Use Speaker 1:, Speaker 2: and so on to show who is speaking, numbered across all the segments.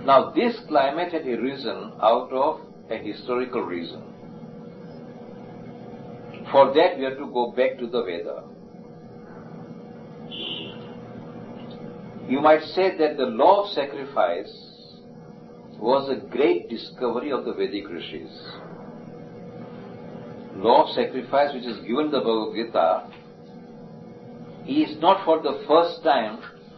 Speaker 1: Now this climate had arisen out of a historical reason. For that we have to go back to the Veda. You might say that the law of sacrifice was a great discovery of the Vedic rishis. Law of sacrifice which is given in the Bhagavad Gita is not for the first time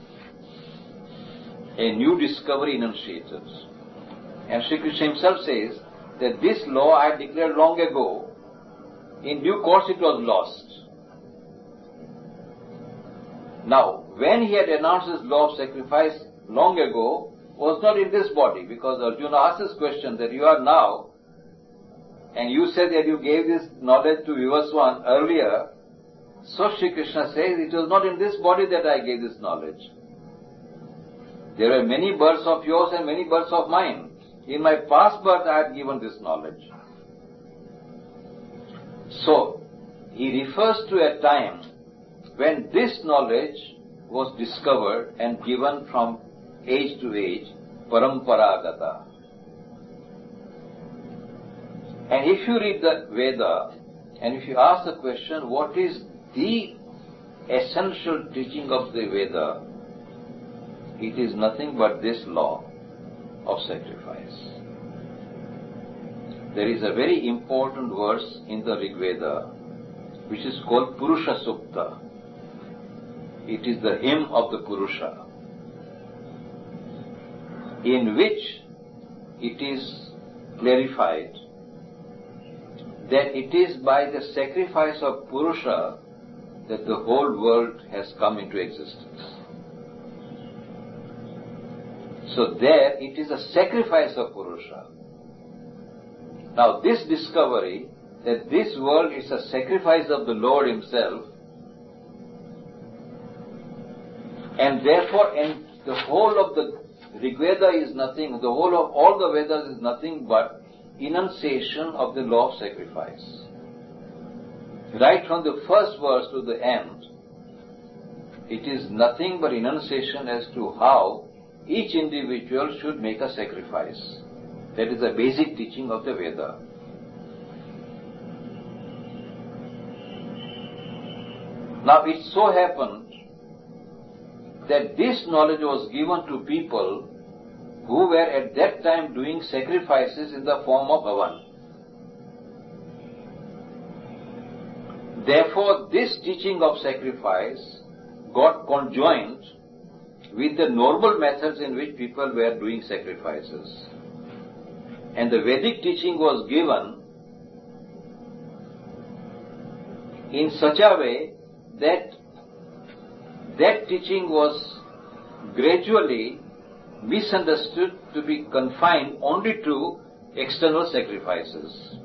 Speaker 1: a new discovery enunciated. And Sri Krishna himself says that this law I had declared long ago, in due course it was lost. Now, when he had announced his law of sacrifice long ago, was not in this body, because Arjuna asked this question that you are now, and you said that you gave this knowledge to Vivaswan earlier, so Sri Krishna says it was not in this body that I gave this knowledge. There were many births of yours and many births of mine. In my past birth I had given this knowledge. So, he refers to a time when this knowledge was discovered and given from age to age, paramparagata. And if you read the Veda, and if you ask the question, what is the essential teaching of the Veda? It is nothing but this law of sacrifice. There is a very important verse in the Rig Veda which is called Purusha Sukta. It is the hymn of the Purusha, in which it is clarified that it is by the sacrifice of Purusha that the whole world has come into existence. So there it is a sacrifice of Purusha. Now this discovery that this world is a sacrifice of the Lord Himself, and therefore and the whole of the Rig Veda is nothing, the whole of all the Vedas is nothing but enunciation of the law of sacrifice. Right from the first verse to the end, it is nothing but enunciation as to how each individual should make a sacrifice. That is the basic teaching of the Veda. Now it so happened that this knowledge was given to people who were at that time doing sacrifices in the form of Havan. Therefore, this teaching of sacrifice got conjoined with the normal methods in which people were doing sacrifices. And the Vedic teaching was given in such a way that that teaching was gradually misunderstood to be confined only to external sacrifices.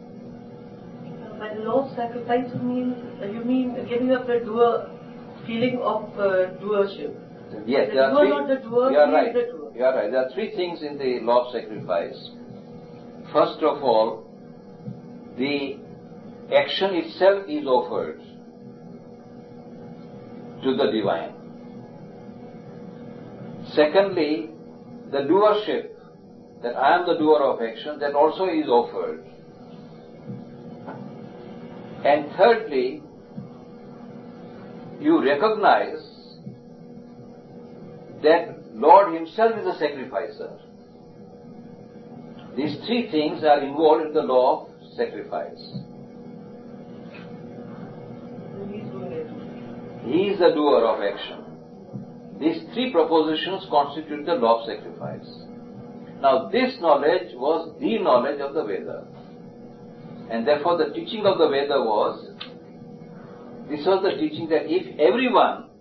Speaker 2: By the law of sacrifice, you mean giving up the doer feeling of doership?
Speaker 1: Yes,
Speaker 2: you are not the doer,
Speaker 1: you are right.
Speaker 2: The doer.
Speaker 1: You are right. There are three things in the law of sacrifice. First of all, the action itself is offered to the divine. Secondly, the doership, that I am the doer of action, that also is offered. And thirdly, you recognize that Lord Himself is a sacrificer. These three things are involved in the law of sacrifice. He is the doer of action. These three propositions constitute the law of sacrifice. Now this knowledge was the knowledge of the Veda. And therefore the teaching of the Veda was, this was the teaching that if everyone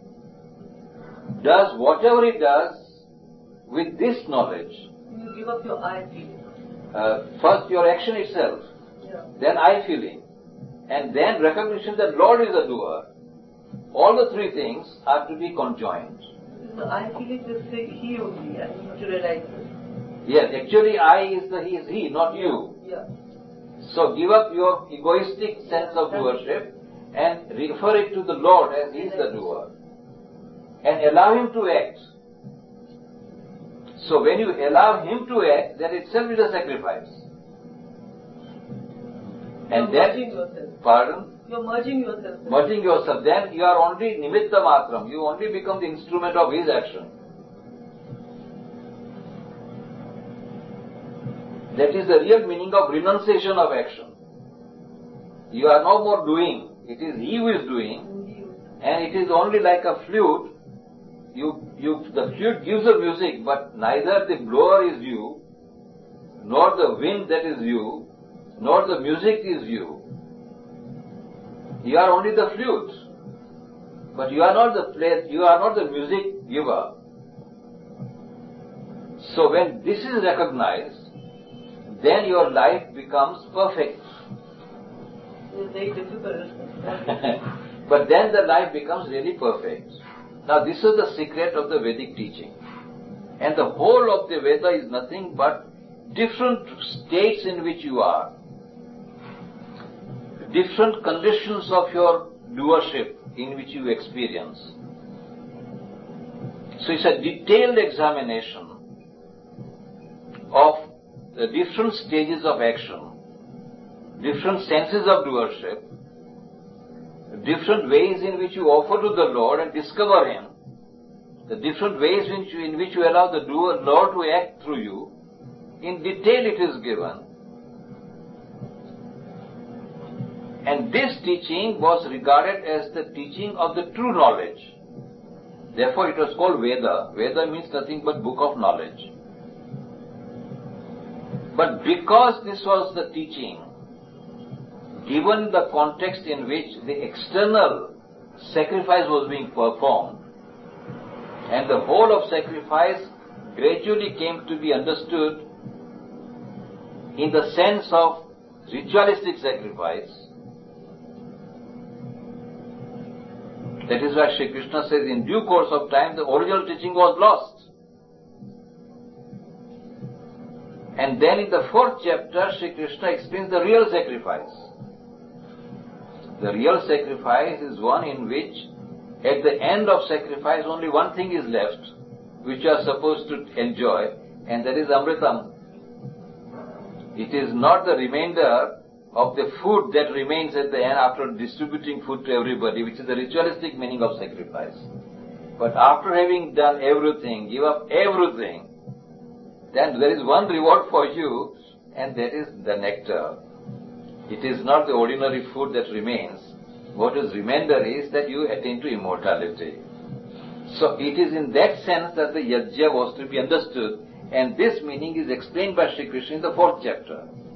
Speaker 1: does whatever he does with this knowledge,
Speaker 2: you give up your I feeling.
Speaker 1: First your action itself, then I feeling, and then recognition that Lord is the doer. All the three things are to be conjoined.
Speaker 2: So I feeling is He only, I need to realize this.
Speaker 1: Yes, actually I is the He, not you.
Speaker 2: Yeah.
Speaker 1: So give up your egoistic sense of doership and refer it to the Lord as He is the doer. And allow Him to act. So when you allow him to act, that itself is a sacrifice. And
Speaker 2: You're merging yourself.
Speaker 1: Pardon?
Speaker 2: You're merging yourself.
Speaker 1: Merging yourself. Then you are only nimitta matram. You only become the instrument of his action. That is the real meaning of renunciation of action. You are no more doing. It is he who is doing. And it is only like a flute. The flute gives the music, but neither the blower is you, nor the wind that is you, nor the music is you. You are only the flute. But you are not the player, you are not the music giver. So when this is recognized, then your life becomes perfect.
Speaker 2: It's very difficult.
Speaker 1: But then the life becomes really perfect. Now this is the secret of the Vedic teaching. And the whole of the Veda is nothing but different states in which you are. Different conditions of your doership in which you experience. So it's a detailed examination of the different stages of action, different senses of doership, different ways in which you offer to the Lord and discover Him, the different ways in which you allow the Lord to act through you. In detail it is given. And this teaching was regarded as the teaching of the true knowledge. Therefore it was called Veda. Veda means nothing but book of knowledge. But because this was the teaching given the context in which the external sacrifice was being performed, and the whole of sacrifice gradually came to be understood in the sense of ritualistic sacrifice. That is why Sri Krishna says, in due course of time, the original teaching was lost. And then in the 4th chapter, Sri Krishna explains the real sacrifice. The real sacrifice is one in which, at the end of sacrifice, only one thing is left, which you are supposed to enjoy, and that is Amritam. It is not the remainder of the food that remains at the end after distributing food to everybody, which is the ritualistic meaning of sacrifice. But after having done everything, give up everything, then there is one reward for you, and that is the nectar. It is not the ordinary food that remains. What is remainder is that you attain to immortality. So it is in that sense that the yajna was to be understood, and this meaning is explained by Sri Krishna in the 4th chapter.